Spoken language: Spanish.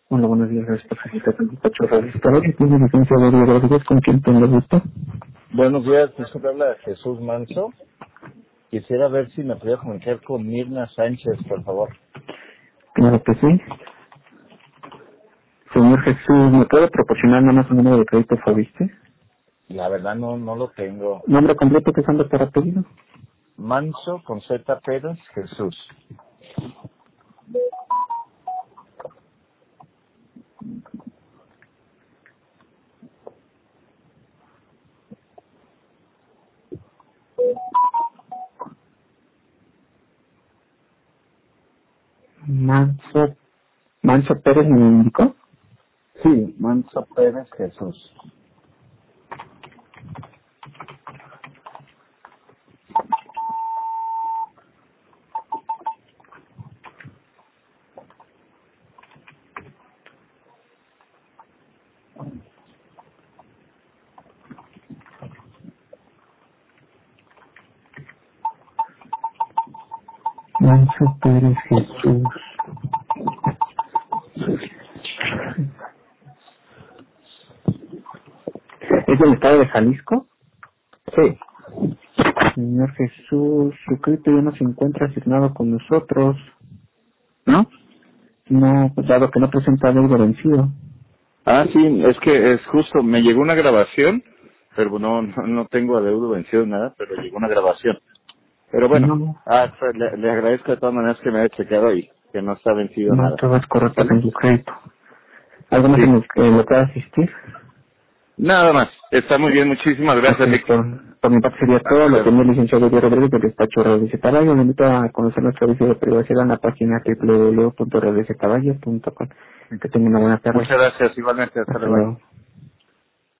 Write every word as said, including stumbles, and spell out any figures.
Hola, buenos días, gracias por visitar el despacho registrado. ¿Tiene licencia de Rodríguez con quien tengo el gusto? Buenos días, disculpe, habla Jesús Manso. Quisiera ver si me podía comunicar con Mirna Sánchez, por favor. Claro que sí. Señor Jesús, ¿me puede proporcionar nada más un número de crédito Fobiste? La verdad no no lo tengo. ¿Nombre completo que son para pedido? Manso con Z Pérez Jesús. Manso, Manso Pérez me indicó. Sí, Manso Pérez Jesús. Manso Pérez Jesús. ¿Es del estado de Jalisco? Sí. Señor Jesús, su crédito ya no se encuentra asignado con nosotros. ¿No? No, pues dado que no presenta deuda vencido. Ah, sí, es que es justo, me llegó una grabación, pero no no, no tengo adeudo vencido nada, pero llegó una grabación. Pero bueno, No, ah, pues, le, le agradezco de todas maneras que me haya chequeado y que no está vencido no nada. todo es correcto ¿Sale? con su crédito. ¿Algo más Sí. en lo que le pueda asistir? Nada más. Está muy bien. Muchísimas gracias, Ok, Víctor. por, por mi parte sería todo. Hasta Lo luego. tenía el licenciado Diego Rodríguez del despacho Radio de Caballo. Le invito a conocer nuestro servicio de privacidad en la página doble u doble u doble u punto radio de caballo punto com. Que tenga una buena tarde. Muchas gracias. Igualmente. Hasta Hasta luego. luego.